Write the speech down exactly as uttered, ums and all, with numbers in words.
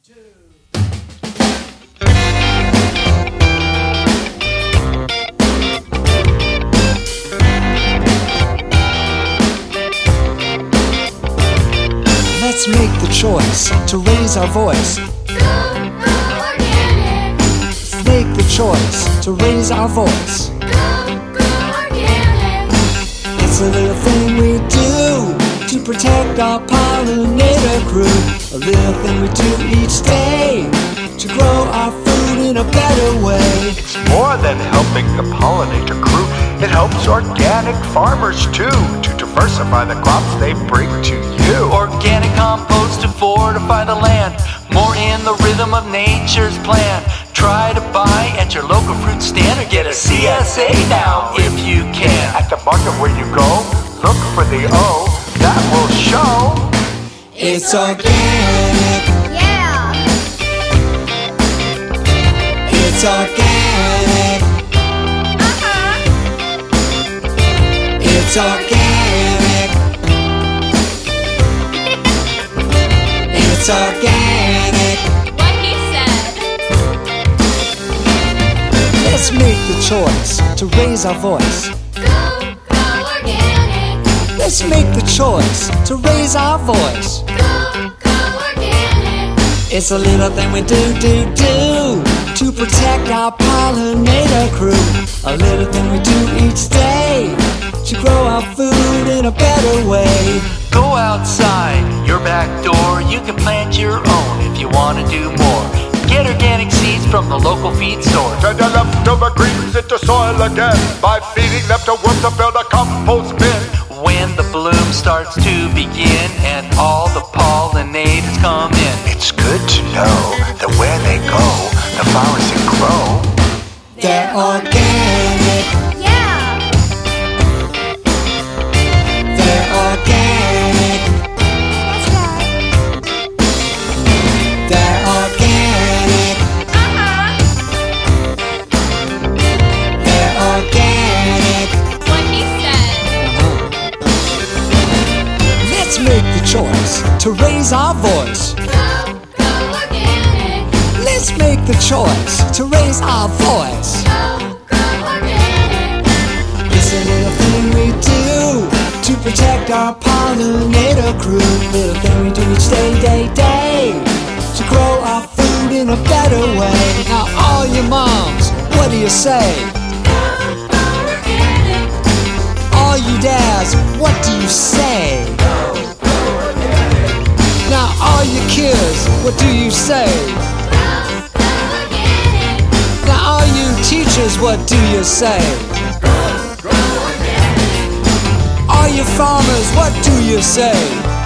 Let's make the choice to raise our voice. Go, go organic. Let's make the choice to raise our voice. Go, go organic. It's a little thing we do to protect our pollinator crew. A little thing we do each day to grow our food in a better way. It's more than helping the pollinator crew. It helps organic farmers too, to diversify the crops they bring to you. Organic compost to fortify the land, more in the rhythm of nature's plan. Try to buy at your local fruit stand or get a C S A now if you can. At the market where you go, look for the O that will show It's organic. Yeah. It's organic. Uh-huh. It's organic. It's organic. What he said. Let's make the choice to raise our voice. Go, go organic. Let's make the choice to raise our voice. Go, go organic. It's a little thing we do, do, do to protect our pollinator crew. A little thing we do each day to grow our food in a better way. Go outside your back door, you can plant your own if you want to do more. Get organic seeds from the local feed store. Turn the leftover greens into soil again by feeding them to worms to build a compost bin. When the bloom starts to begin and all the pollinators come in, It's good to know that where they go, the flowers that grow. They're organic. Yeah. They're organic. That's right. They're organic. Uh-huh. They're organic. What he said. Let's make the choice to raise our voice. Go, go organic. Let's make the choice to raise our voice. Go, go organic. It's a little thing we do to protect our pollinator crew. Little thing we do each day, day, day to grow our food in a better way. Now all you moms, what do you say? Go, go organic. All you dads, what do you say? Now all you kids, what do you say? Go, go organic. Now all you teachers, what do you say? All you farmers, what do you say?